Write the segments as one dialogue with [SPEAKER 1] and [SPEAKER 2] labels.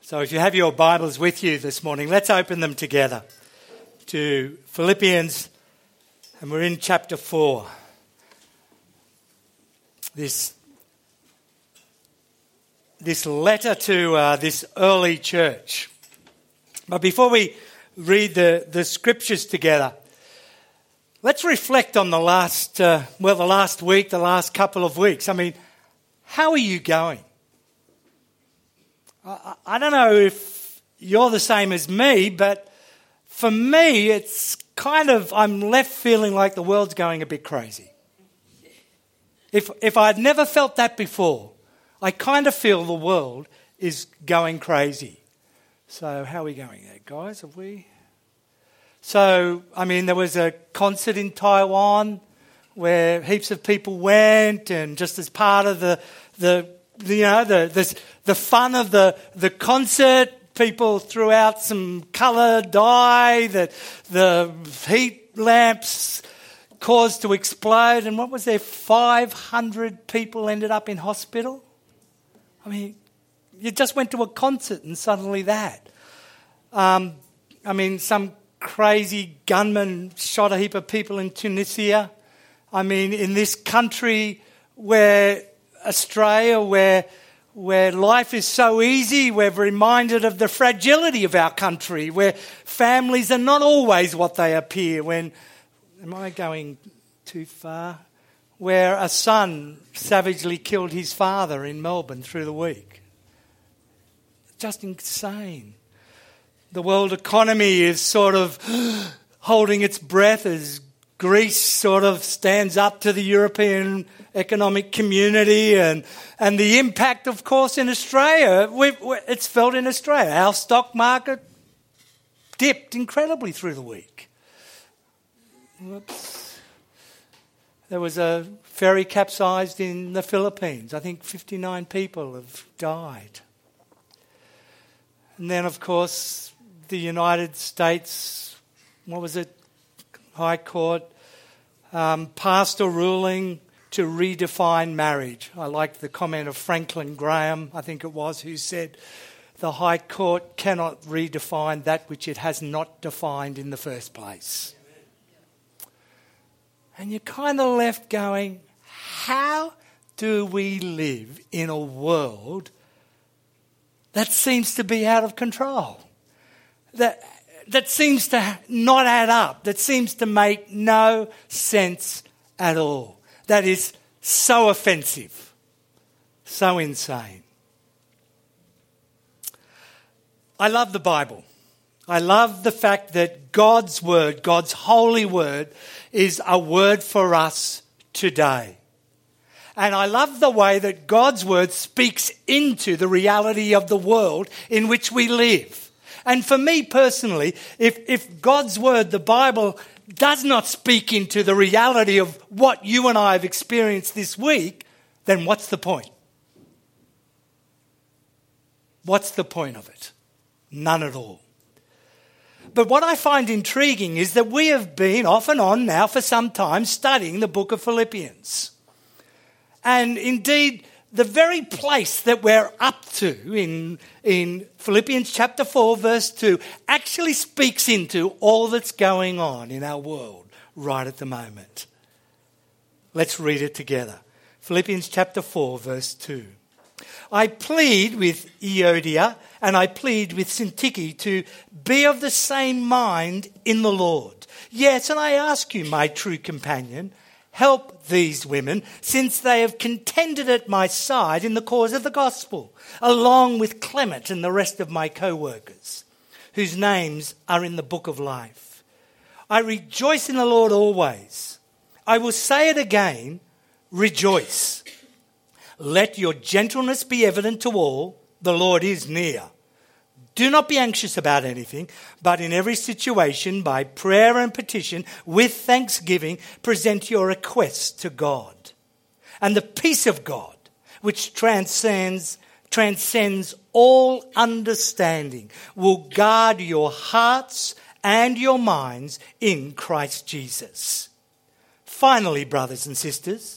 [SPEAKER 1] So if you have your Bibles with you this morning, let's open them together to Philippians, and we're in chapter 4. This letter to this early church. But before we read the scriptures together, let's reflect on the last week, the last couple of weeks. I mean, how are you going? I don't know if you're the same as me, but for me, it's I'm left feeling like the world's going a bit crazy. If I'd never felt that before, I kind of feel the world is going crazy. So how are we going there, guys? Have we? So, I mean, there was a concert in Taiwan where heaps of people went, and just as part of the fun of the concert, people threw out some colour dye that the heat lamps caused to explode. And what was there? 500 people ended up in hospital. I mean, you just went to a concert and suddenly that. Some crazy gunman shot a heap of people in Tunisia. I mean, in this country Australia, where life is so easy, we're reminded of the fragility of our country, where families are not always what they appear. Am I going too far? Where a son savagely killed his father in Melbourne through the week. Just insane. The world economy is sort of holding its breath as Greece sort of stands up to the European economic community, and the impact, of course, in Australia. It's felt in Australia. Our stock market dipped incredibly through the week. Whoops. There was a ferry capsized in the Philippines. I think 59 people have died. And then, of course, the United States, High Court passed a ruling to redefine marriage. I liked the comment of Franklin Graham, I think it was, who said the High Court cannot redefine that which it has not defined in the first place. And you're kind of left going, how do we live in a world that seems to be out of control? That seems to not add up, that seems to make no sense at all. That is so offensive, so insane. I love the Bible. I love the fact that God's word, God's holy word, is a word for us today. And I love the way that God's word speaks into the reality of the world in which we live. And for me personally, if God's word, the Bible, does not speak into the reality of what you and I have experienced this week, then what's the point? What's the point of it? None at all. But what I find intriguing is that we have been off and on now for some time studying the book of Philippians. And indeed, the very place that we're up to in Philippians chapter 4 verse 2 actually speaks into all that's going on in our world right at the moment. Let's read it together. Philippians chapter 4 verse 2. I plead with Euodia and I plead with Syntyche to be of the same mind in the Lord. Yes, and I ask you, my true companion, help these women, since they have contended at my side in the cause of the gospel, along with Clement and the rest of my co-workers, whose names are in the book of life. I rejoice in the Lord always. I will say it again, rejoice. Let your gentleness be evident to all. The Lord is near. Do not be anxious about anything, but in every situation, by prayer and petition, with thanksgiving, present your requests to God. And the peace of God, which transcends all understanding, will guard your hearts and your minds in Christ Jesus. Finally, brothers and sisters,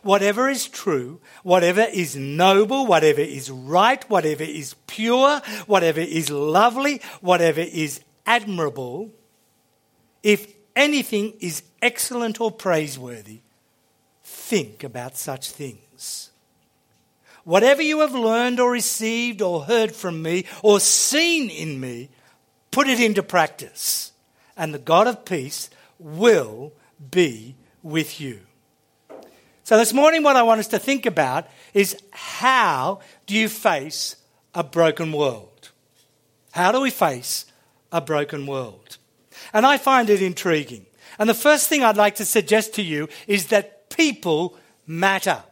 [SPEAKER 1] whatever is true, whatever is noble, whatever is right, whatever is pure, whatever is lovely, whatever is admirable, if anything is excellent or praiseworthy, think about such things. Whatever you have learned or received or heard from me or seen in me, put it into practice, and the God of peace will be with you. So this morning what I want us to think about is, how do you face a broken world? How do we face a broken world? And I find it intriguing. And the first thing I'd like to suggest to you is that people matter.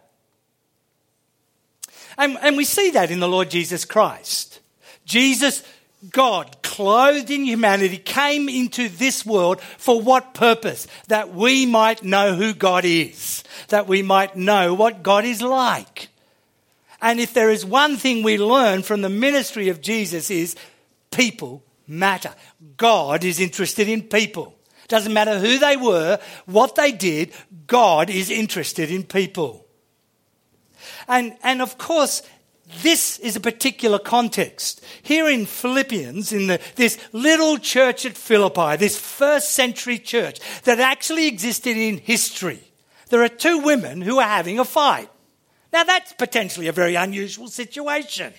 [SPEAKER 1] And we see that in the Lord Jesus Christ. Jesus, God, clothed in humanity, came into this world for what purpose? That we might know who God is, that we might know what God is like. And if there is one thing we learn from the ministry of Jesus, is people matter. God is interested in people. Doesn't matter who they were, what they did, God is interested in people. And of course, this is a particular context. Here in Philippians, in this little church at Philippi, this first century church that actually existed in history, there are two women who are having a fight. Now that's potentially a very unusual situation.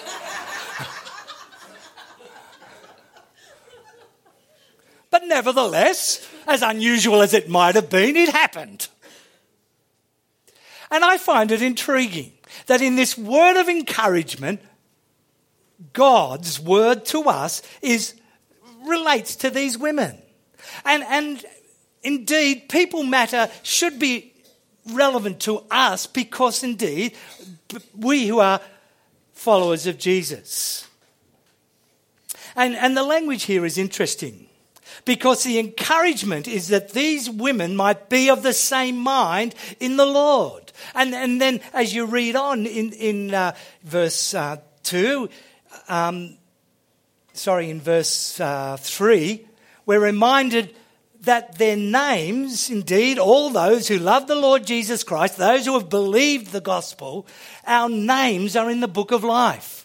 [SPEAKER 1] But nevertheless, as unusual as it might have been, it happened. And I find it intriguing that in this word of encouragement, God's word to us relates to these women. And indeed, people matter should be relevant to us, because indeed, we who are followers of Jesus. And the language here is interesting, because the encouragement is that these women might be of the same mind in the Lord. And then as you read on in verse 3, we're reminded that their names, indeed, all those who love the Lord Jesus Christ, those who have believed the gospel, our names are in the book of life.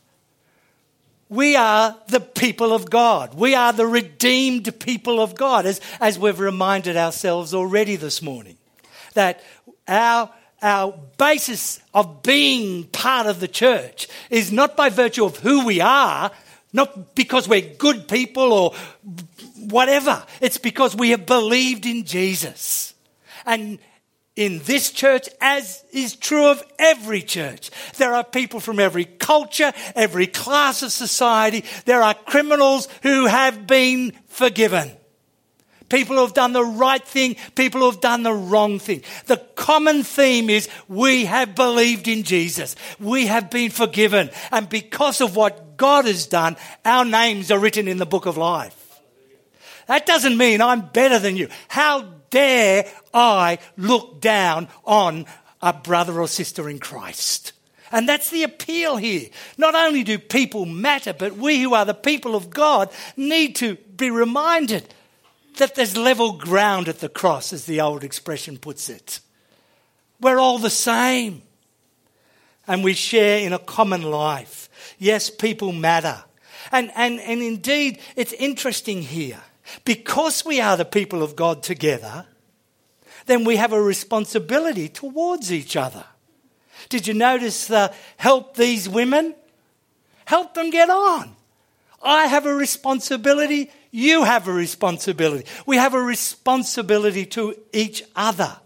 [SPEAKER 1] We are the people of God. We are the redeemed people of God, as we've reminded ourselves already this morning. That our basis of being part of the church is not by virtue of who we are, not because we're good people or whatever. It's because we have believed in Jesus. And in this church, as is true of every church, there are people from every culture, every class of society. There are criminals who have been forgiven. People who have done the right thing, people who have done the wrong thing. The common theme is we have believed in Jesus. We have been forgiven. And because of what God has done, our names are written in the book of life. That doesn't mean I'm better than you. How dare I look down on a brother or sister in Christ? And that's the appeal here. Not only do people matter, but we who are the people of God need to be reminded that there's level ground at the cross, as the old expression puts it. We're all the same. And we share in a common life. Yes, people matter. And indeed, it's interesting here. Because we are the people of God together, then we have a responsibility towards each other. Did you notice help these women? Help them get on. I have a responsibility. You have a responsibility. We have a responsibility to each other.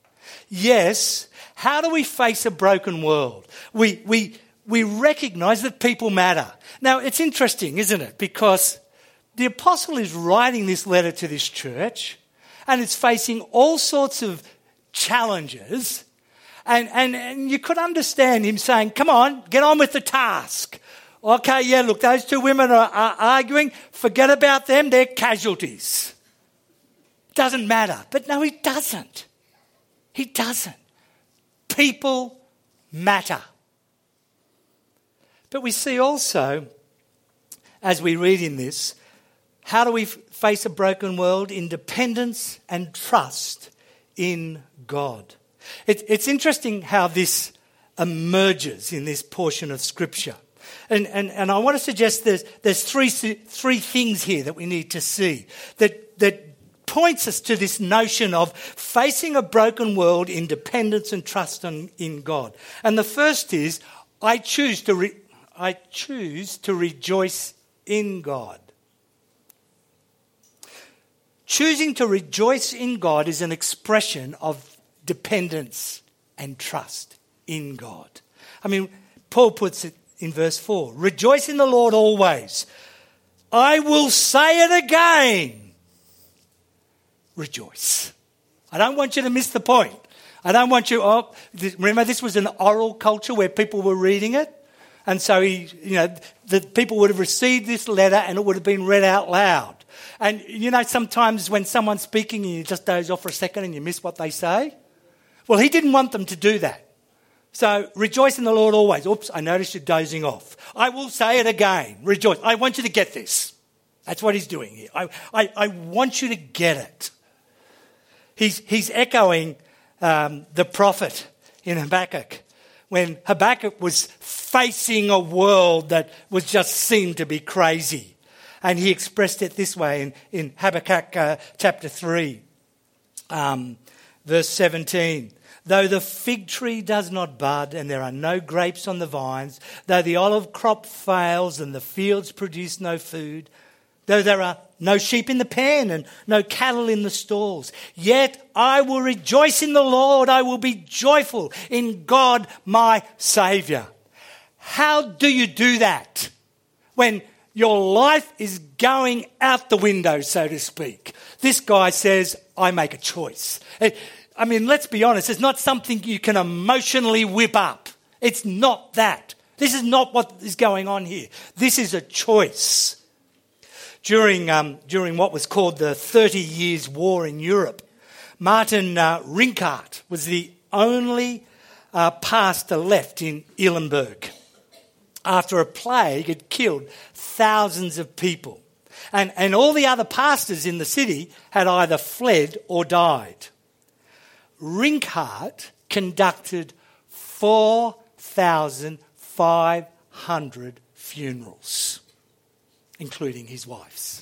[SPEAKER 1] Yes, how do we face a broken world? We recognise that people matter. Now, it's interesting, isn't it? Because the apostle is writing this letter to this church, and it's facing all sorts of challenges. And you could understand him saying, come on, get on with the task. Okay, yeah, look, those two women are arguing. Forget about them. They're casualties. Doesn't matter. But no, he doesn't. He doesn't. People matter. But we see also, as we read in this, how do we face a broken world? In dependence and trust in God. It's interesting how this emerges in this portion of Scripture. And I want to suggest there's three things here that we need to see that points us to this notion of facing a broken world in dependence and trust in God. And the first is, I choose to rejoice in God. Choosing to rejoice in God is an expression of dependence and trust in God. I mean, Paul puts it in verse 4. Rejoice in the Lord always. I will say it again. Rejoice. I don't want you to miss the point. I don't want you, remember this was an oral culture where people were reading it. And so the people would have received this letter and it would have been read out loud. And sometimes when someone's speaking and you just doze off for a second and you miss what they say. Well, he didn't want them to do that. So rejoice in the Lord always. Oops, I noticed you're dozing off. I will say it again. Rejoice. I want you to get this. That's what he's doing here. I want you to get it. He's echoing the prophet in Habakkuk when Habakkuk was facing a world that just seemed to be crazy. And he expressed it this way in Habakkuk chapter 3, verse 17. Though the fig tree does not bud and there are no grapes on the vines, though the olive crop fails and the fields produce no food, though there are no sheep in the pen and no cattle in the stalls, yet I will rejoice in the Lord. I will be joyful in God my Saviour. How do you do that when your life is going out the window, so to speak? This guy says, I make a choice. I mean, let's be honest, it's not something you can emotionally whip up. It's not that. This is not what is going on here. This is a choice. During what was called the 30 Years' War in Europe, Martin Rinkart was the only pastor left in Eilenburg after a plague had killed thousands of people. And all the other pastors in the city had either fled or died. Rinkart conducted 4,500 funerals, including his wife's.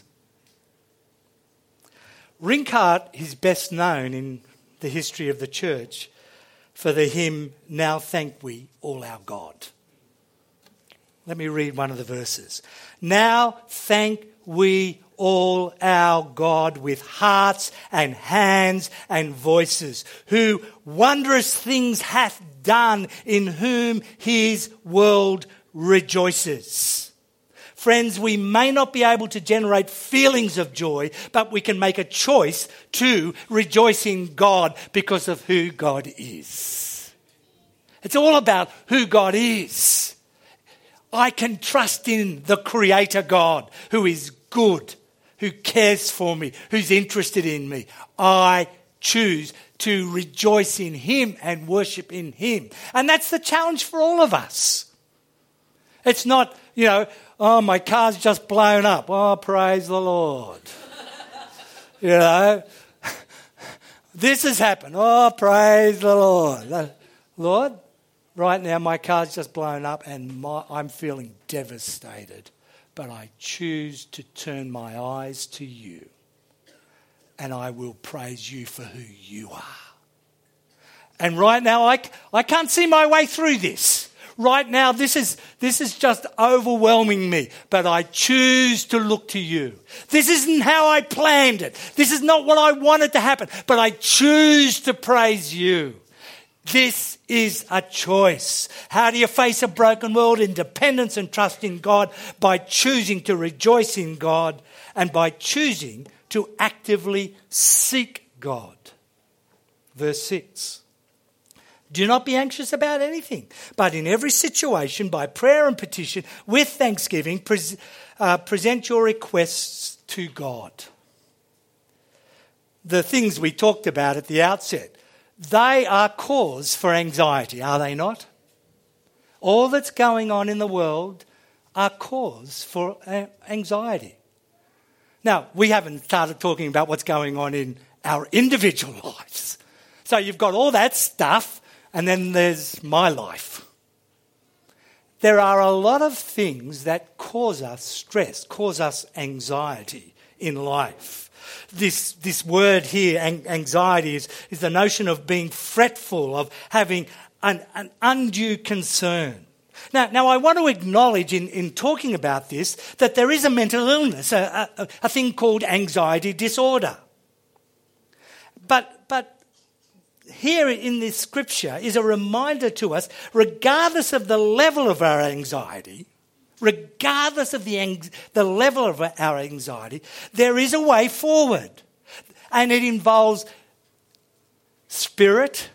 [SPEAKER 1] Rinkart is best known in the history of the church for the hymn, Now Thank We All Our God. Let me read one of the verses. Now thank we all our God with hearts and hands and voices, who wondrous things hath done, in whom his world rejoices. Friends, we may not be able to generate feelings of joy, but we can make a choice to rejoice in God because of who God is. It's all about who God is. I can trust in the Creator God who is good, who cares for me, who's interested in me. I choose to rejoice in him and worship in him. And that's the challenge for all of us. It's not, oh, my car's just blown up. Oh, praise the Lord. This has happened. Oh, praise the Lord. Lord, right now my car's just blown up and I'm feeling devastated. But I choose to turn my eyes to you. And I will praise you for who you are. And right now I can't see my way through this. Right now this is just overwhelming me. But I choose to look to you. This isn't how I planned it. This is not what I wanted to happen. But I choose to praise you. This is a choice. How do you face a broken world in dependence and trust in God? By choosing to rejoice in God and by choosing to actively seek God. Verse 6. Do not be anxious about anything, but in every situation, by prayer and petition, with thanksgiving, present your requests to God. The things we talked about at the outset, they are cause for anxiety, are they not? All that's going on in the world are cause for anxiety. Now, we haven't started talking about what's going on in our individual lives. So you've got all that stuff, and then there's my life. There are a lot of things that cause us stress, cause us anxiety in life. This word here, anxiety, is the notion of being fretful, of having an undue concern. Now, I want to acknowledge in talking about this that there is a mental illness, a thing called anxiety disorder. But here in this scripture is a reminder to us, regardless of the level of our anxiety, regardless of the level of our anxiety, there is a way forward. And it involves spirit,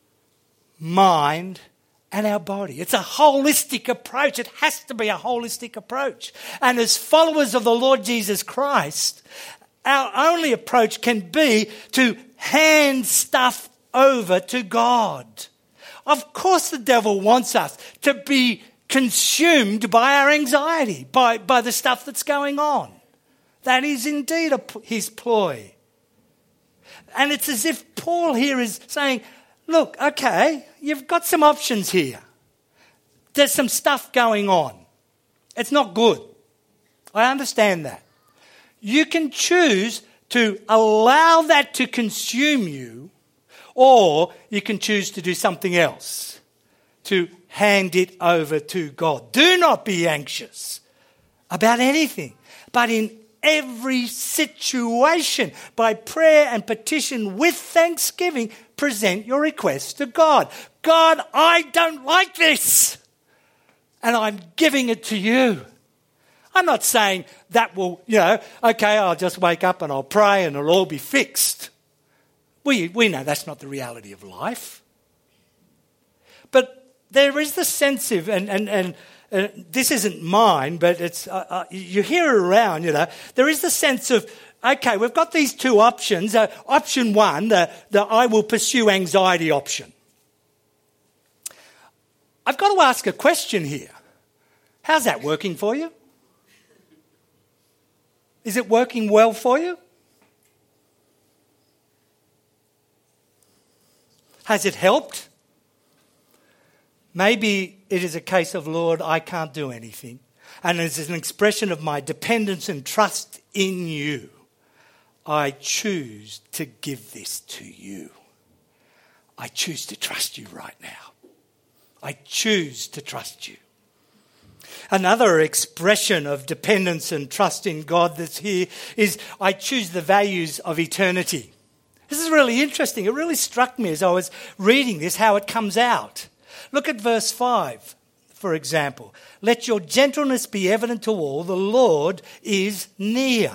[SPEAKER 1] mind, and our body. It's a holistic approach. It has to be a holistic approach. And as followers of the Lord Jesus Christ, our only approach can be to hand stuff over to God. Of course the devil wants us to be consumed by our anxiety, by the stuff that's going on. That is indeed his ploy. And it's as if Paul here is saying, look, okay, you've got some options here. There's some stuff going on. It's not good. I understand that. You can choose to allow that to consume you, or you can choose to do something else, to hand it over to God. Do not be anxious about anything, but in every situation, by prayer and petition with thanksgiving, present your requests to God. God, I don't like this, and I'm giving it to you. I'm not saying that will, okay, I'll just wake up and I'll pray and it'll all be fixed. We know that's not the reality of life. But there is the sense of, and this isn't mine, but it's you hear it around, there is the sense of, okay, we've got these two options. Option one, the I will pursue anxiety option. I've got to ask a question here. How's that working for you? Is it working well for you? Has it helped? Maybe it is a case of, Lord, I can't do anything. And as an expression of my dependence and trust in you, I choose to give this to you. I choose to trust you right now. I choose to trust you. Another expression of dependence and trust in God that's here is I choose the values of eternity. This is really interesting. It really struck me as I was reading this how it comes out. Look at verse 5, for example. Let your gentleness be evident to all. The Lord is near.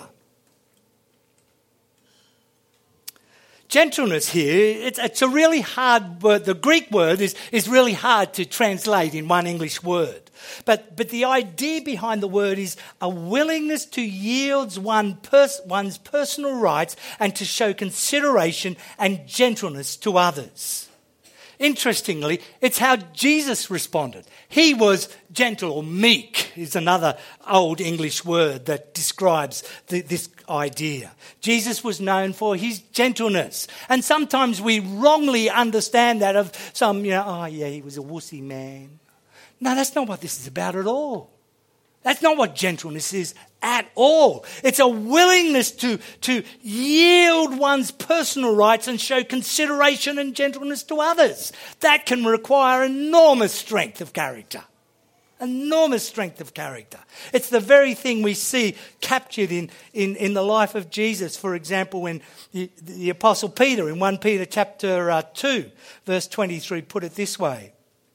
[SPEAKER 1] Gentleness here, it's a really hard word. The Greek word is really hard to translate in one English word. But the idea behind the word is a willingness to yield one's personal rights and to show consideration and gentleness to others. Interestingly, it's how Jesus responded. He was gentle, or meek is another old English word that describes this idea. Jesus was known for his gentleness. And sometimes we wrongly understand that of some, he was a wussy man. No, that's not what this is about at all. That's not what gentleness is at all. It's a willingness to yield one's personal rights and show consideration and gentleness to others. That can require enormous strength of character. Enormous strength of character. It's the very thing we see captured in the life of Jesus. For example, when the Apostle Peter, in 1 Peter chapter 2, verse 23, put it this way.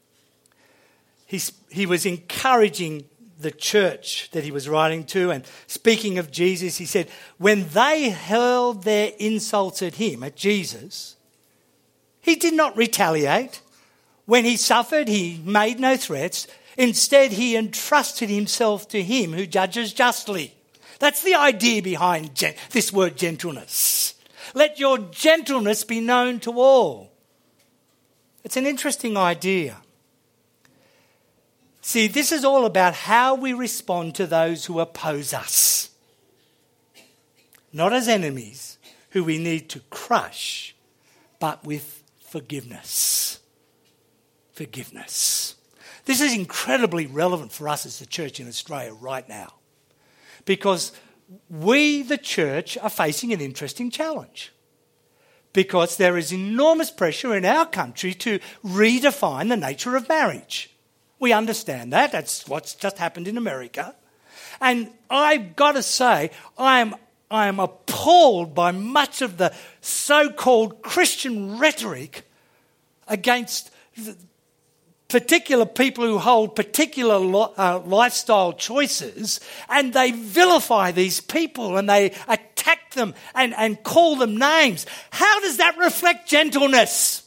[SPEAKER 1] He was encouraging the church that he was writing to, and speaking of Jesus, he said, when they hurled their insults at him, at Jesus, he did not retaliate. When he suffered, he made no threats. Instead, he entrusted himself to him who judges justly. That's the idea behind this word gentleness. Let your gentleness be known to all. It's an interesting idea. See, this is all about how we respond to those who oppose us. Not as enemies who we need to crush, but with forgiveness. Forgiveness. This is incredibly relevant for us as the church in Australia right now, because we, the church, are facing an interesting challenge. Because there is enormous pressure in our country to redefine the nature of marriage. We understand that. That's what's just happened in America. And I've got to say, I am appalled by much of the so-called Christian rhetoric against particular people who hold particular lifestyle choices, and they vilify these people and they attack them and call them names. How does that reflect gentleness?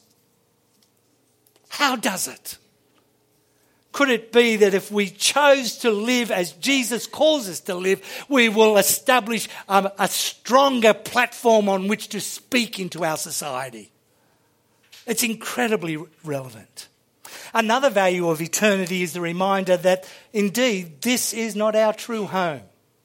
[SPEAKER 1] How does it? Could it be that if we chose to live as Jesus calls us to live, we will establish a stronger platform on which to speak into our society? It's incredibly relevant. Another value of eternity is the reminder that, indeed, this is not our true home.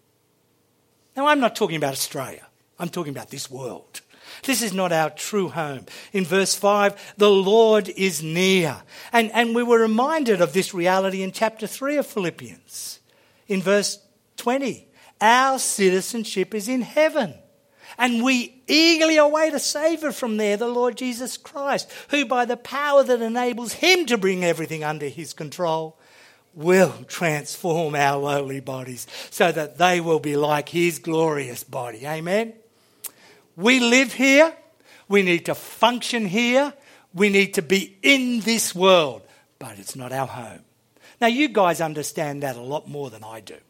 [SPEAKER 1] Now, I'm not talking about Australia. I'm talking about this world. This is not our true home. In verse 5, the Lord is near. And we were reminded of this reality in chapter 3 of Philippians. In verse 20, our citizenship is in heaven. And we eagerly await a Saviour from there, the Lord Jesus Christ, who by the power that enables him to bring everything under his control will transform our lowly bodies so that they will be like his glorious body. Amen? We live here. We need to function here. We need to be in this world. But it's not our home. Now, you guys understand that a lot more than I do.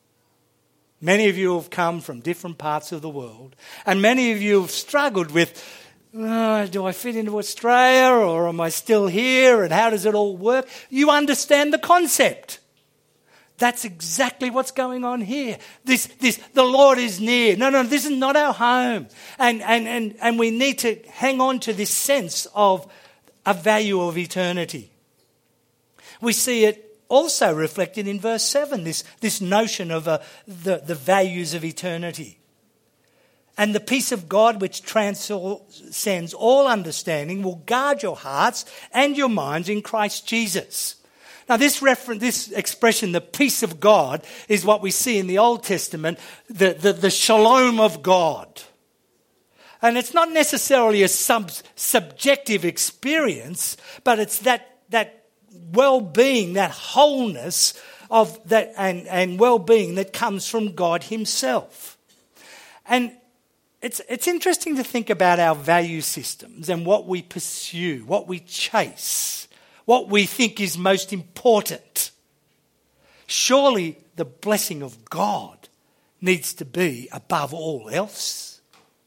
[SPEAKER 1] Many of you have come from different parts of the world, and many of you have struggled with, do I fit into Australia, or am I still here, and how does it all work? You understand the concept. That's exactly what's going on here. The Lord is near. No, this is not our home. And we need to hang on to this sense of a value of eternity. We see it also reflected in verse 7, this notion of the values of eternity. And the peace of God, which transcends all understanding, will guard your hearts and your minds in Christ Jesus. Now, this expression, the peace of God, is what we see in the Old Testament, the shalom of God. And it's not necessarily a subjective experience, but it's that well-being, that wholeness of that and well-being that comes from God himself. And it's interesting to think about our value systems and what we pursue, what we chase, what we think is most important. Surely the blessing of God needs to be above all else.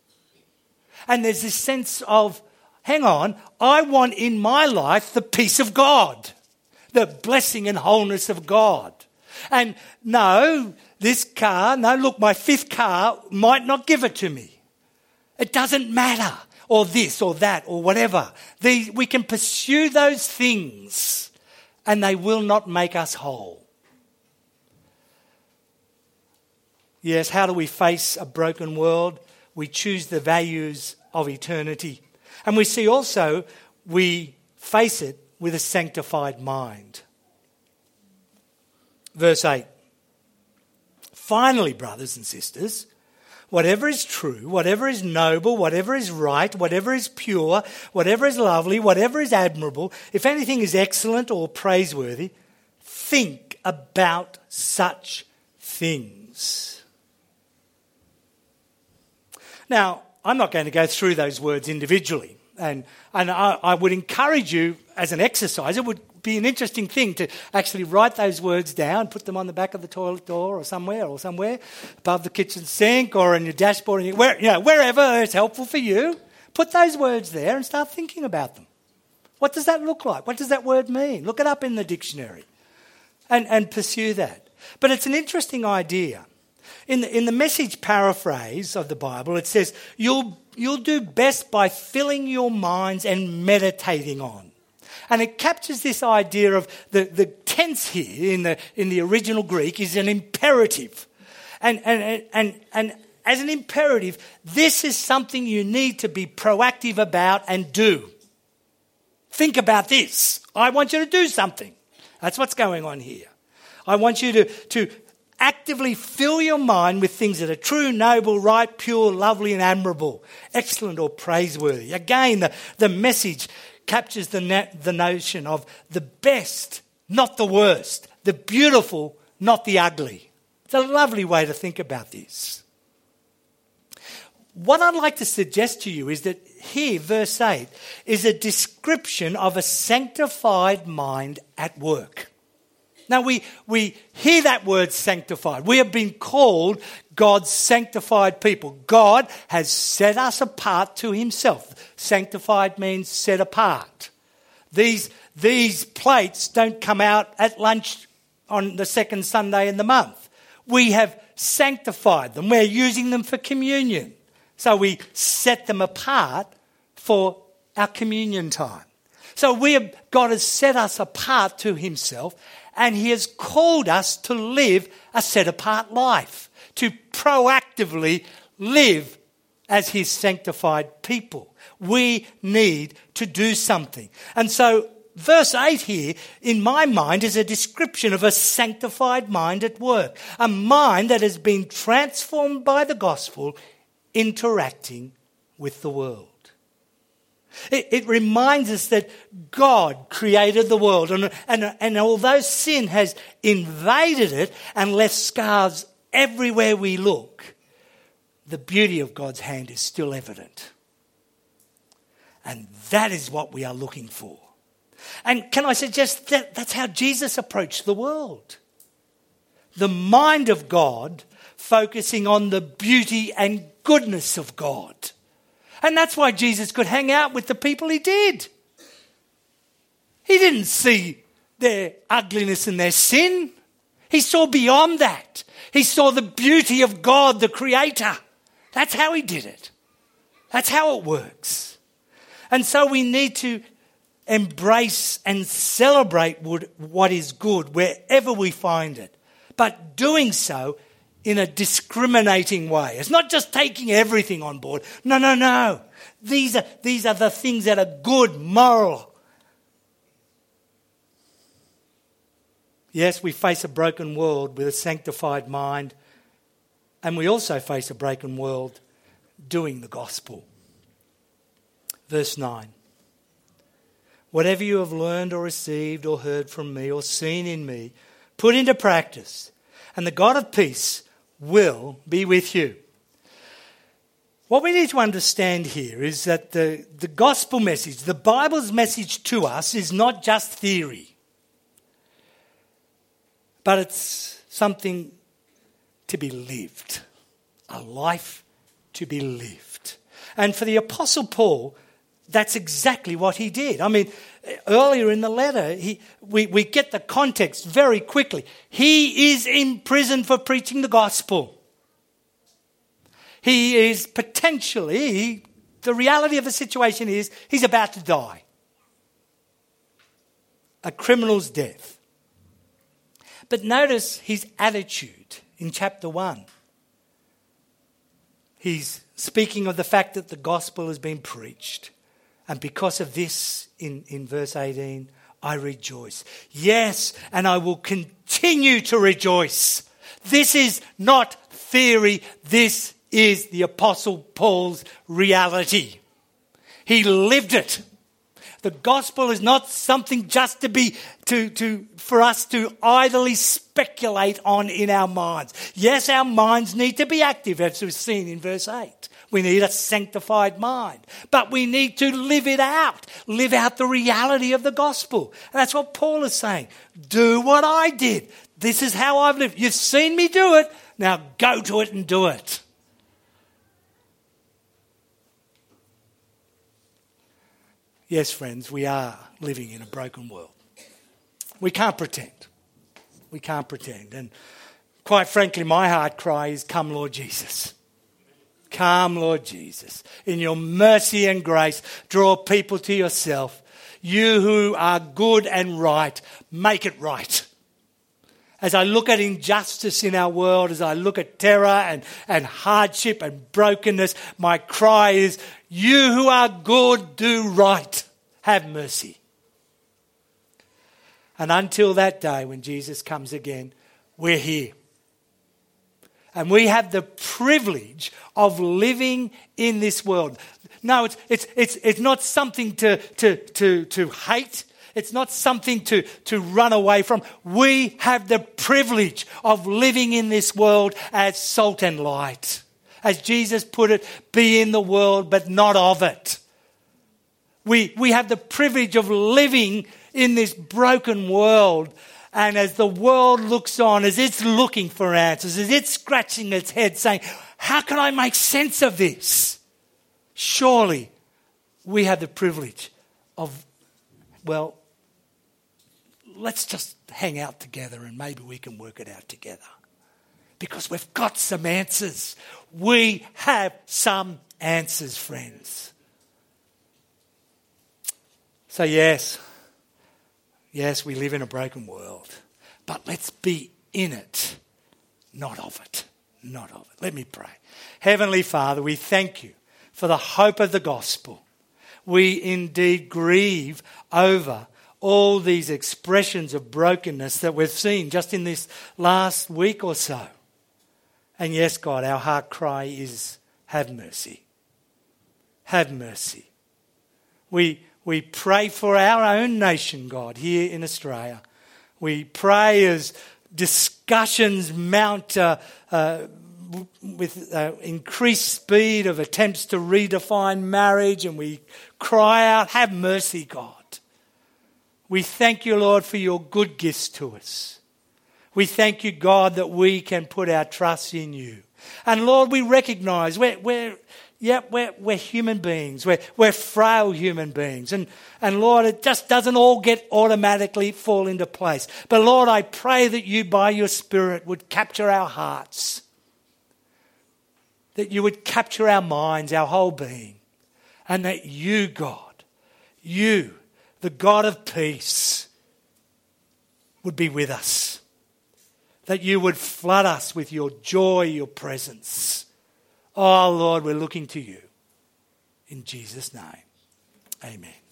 [SPEAKER 1] And there's this sense of, hang on, I want in my life the peace of God, the blessing and wholeness of God. And my fifth car might not give it to me. It doesn't matter, or this or that or whatever. We can pursue those things and they will not make us whole. Yes, how do we face a broken world? We choose the values of eternity. And we see also we face it with a sanctified mind. Verse 8. Finally, brothers and sisters, whatever is true, whatever is noble, whatever is right, whatever is pure, whatever is lovely, whatever is admirable, if anything is excellent or praiseworthy, think about such things. Now, I'm not going to go through those words individually. And I would encourage you as an exercise, it would be an interesting thing to actually write those words down, put them on the back of the toilet door or somewhere above the kitchen sink or in your dashboard, wherever it's helpful for you. Put those words there and start thinking about them. What does that look like? What does that word mean? Look it up in the dictionary and pursue that. But it's an interesting idea. In the Message paraphrase of the Bible, it says, you'll do best by filling your minds and meditating on. And it captures this idea of the tense here in the original Greek is an imperative. And as an imperative, this is something you need to be proactive about and do. think about this. I want you to do something. That's what's going on here. I want you to actively fill your mind with things that are true, noble, right, pure, lovely and admirable, excellent or praiseworthy. Again, the message captures the notion of the best, not the worst, the beautiful, not the ugly. It's a lovely way to think about this. What I'd like to suggest to you is that here, verse 8, is a description of a sanctified mind at work. Now, we hear that word sanctified. We have been called God's sanctified people. God has set us apart to himself. Sanctified means set apart. These plates don't come out at lunch on the second Sunday in the month. We have sanctified them. We're using them for communion. So we set them apart for our communion time. So God has set us apart to himself, and he has called us to live a set-apart life, to proactively live as his sanctified people. We need to do something. And so verse 8 here, in my mind, is a description of a sanctified mind at work, a mind that has been transformed by the gospel, interacting with the world. It reminds us that God created the world, and although sin has invaded it and left scars everywhere we look, the beauty of God's hand is still evident. And that is what we are looking for. And can I suggest that that's how Jesus approached the world? The mind of God focusing on the beauty and goodness of God. And that's why Jesus could hang out with the people he did. He didn't see their ugliness and their sin. He saw beyond that. He saw the beauty of God, the Creator. That's how he did it. That's how it works. And so we need to embrace and celebrate what is good wherever we find it, but doing so in a discriminating way. It's not just taking everything on board. No. These are the things that are good, moral. Yes, we face a broken world with a sanctified mind, and we also face a broken world doing the gospel. Verse 9. Whatever you have learned or received or heard from me or seen in me, put into practice, and the God of peace will be with you. What we need to understand here is that the gospel message, the Bible's message to us, is not just theory, but it's something to be lived, a life to be lived. And for the Apostle Paul, that's exactly what he did. I mean, earlier in the letter, we get the context very quickly. He is in prison for preaching the gospel. He is potentially, the reality of the situation is, he's about to die. A criminal's death. But notice his attitude in chapter 1. He's speaking of the fact that the gospel has been preached. And because of this, in verse 18, I rejoice. Yes, and I will continue to rejoice. This is not theory. This is the Apostle Paul's reality. He lived it. The gospel is not something just for us to idly speculate on in our minds. Yes, our minds need to be active, as we've seen in verse 8. We need a sanctified mind. But we need to live it out. Live out the reality of the gospel. And that's what Paul is saying. Do what I did. This is how I've lived. You've seen me do it. Now go to it and do it. Yes, friends, we are living in a broken world. We can't pretend. We can't pretend. And quite frankly, my heart cry is, come Lord Jesus. Come, Lord Jesus, in your mercy and grace, draw people to yourself. You who are good and right, make it right. As I look at injustice in our world, as I look at terror and hardship and brokenness, my cry is, you who are good, do right. Have mercy. And until that day when Jesus comes again, we're here. And we have the privilege of living in this world. No, it's not something to hate. It's not something to run away from. We have the privilege of living in this world as salt and light. As Jesus put it, be in the world but not of it. We have the privilege of living in this broken world. And as the world looks on, as it's looking for answers, as it's scratching its head saying, how can I make sense of this? Surely we have the privilege of, well, let's just hang out together and maybe we can work it out together. Because we've got some answers. We have some answers, friends. So yes, we live in a broken world, but let's be in it, not of it, not of it. Let me pray. Heavenly Father, we thank you for the hope of the gospel. We indeed grieve over all these expressions of brokenness that we've seen just in this last week or so. And yes, God, our heart cry is, have mercy. Have mercy. We pray for our own nation, God, here in Australia. We pray as discussions mount with increased speed of attempts to redefine marriage, and we cry out, have mercy, God. We thank you, Lord, for your good gifts to us. We thank you, God, that we can put our trust in you. And Lord, we recognise we're human beings. We're frail human beings. And Lord, it just doesn't all get automatically fall into place. But Lord, I pray that you by your Spirit would capture our hearts. That you would capture our minds, our whole being. And that you, God, you, the God of peace, would be with us. That you would flood us with your joy, your presence. Oh, Lord, we're looking to you. In Jesus' name, amen.